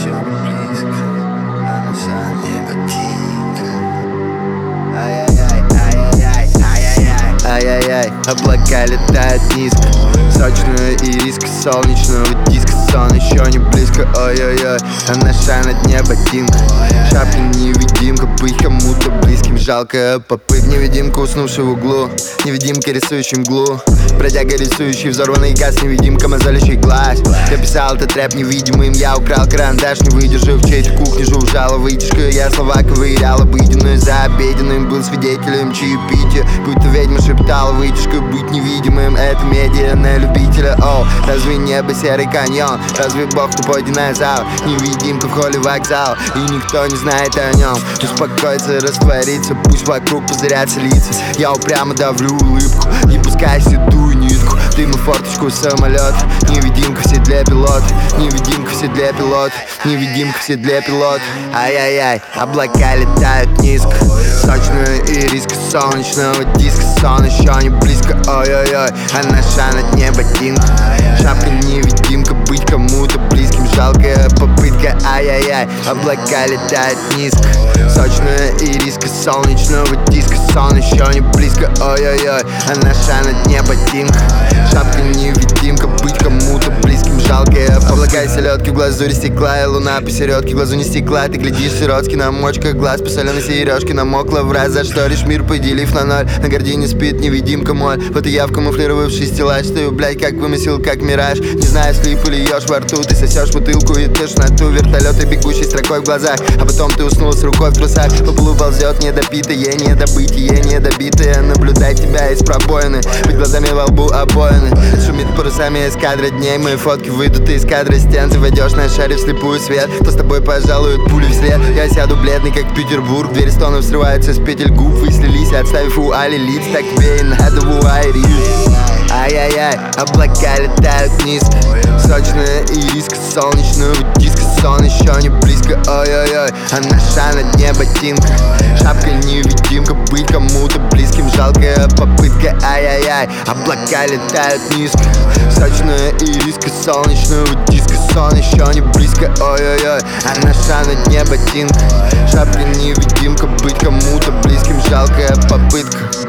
еще близко, а наша ботинка. Ай-яй-яй, ай-яй-яй, ай-яй-яй. Ай-яй-яй, облака летают низко, сочную ириска солнечного диска. Сон еще не близко, ой-ой-ой, а наша на дне ботинка. Шапка невидимка, быть кому-то близким. Жалкая попытка, невидимка, уснувший в углу, невидимка, рисующий мглу, бродяга, рисующий взорванный газ, невидимка, мозолящий глаз. Я писал этот рэп невидимым, я украл карандаш, не выдержав чей-то кухню, жужжала вытяжка. Я слова ковырял обыденную за обеденным, был свидетелем чаепития, будто ведьма шептала вытяжка. Быть невидимым — это медиа на любителя. О, разве небо серый каньон? Разве Бог тупой динозавр? Невидимка в холле вокзал, и никто не знает о нем. Успокоиться, раствориться, пусть вокруг пузырятся лица. Я упрямо давлю улыбку, не пускай седую нитку, дым и форточку самолет. Невидимка в седле пилот, невидимка в седле пилот, невидимка в седле пилот. Ай-яй-яй, облака летают низко, сочную ириска солнечного диска. Сон еще не близко, ой-ой-ой, а наша на дне ботинка. Шапка невидимка, быть кому-то близким. Жалкая попытка, ай-яй-яй, облака летают низко, сочная ириска солнечного диска. Сон еще не близко, ой-ой-ой, а наша на дне ботинка. Шапка невидимка, быть кому-то близким. Жалкая облака и селедки в глазури стекла, и луна посередке, глазу не стекла. Ты глядишь сиротски на мочках глаз, по соленой сережке намокла в раз. Зашторишь мир, поделив на ноль, на гордине спит невидимка моль. Вот и я в камуфлировавший стеллаж стою, блядь, как вымысел, как мираж. Не знаю, слип или ешь во рту, ты сосешь бутылку и тошноту. Вертолеты, бегущий строкой в глазах, а потом ты уснул с рукой в трусах. По полу ползет недопитое, недобытие, недобитое. Наблюдать тебя из пробоины, быть глазами во лбу обоины. Шумит парусами эскадра дней, мои фотки выйдут из кадра стен. Ты войдешь на шаре вслепую свет, то с тобой пожалуют пули вслед. Я сяду бледный, как Петербург, двери стонов срываются с петель губ. Вы слились, отставив у Али лиц, так тебе и надо в уайри. Ай-яй-яй, облака летают низко, сочная ириска солнечного диска. Сон еще не близко, ой-ой-ой, а наша на дне ботинка. Шапка невидимка, быть кому-то близким. Жалкая попытка, ай-яй-яй, облака летают низко, сочная ириска солнечного диска. Сон еще не близко, ой-ой-ой, а наша на дне ботинка. Шапка невидимка, быть кому-то близким. Жалкая попытка.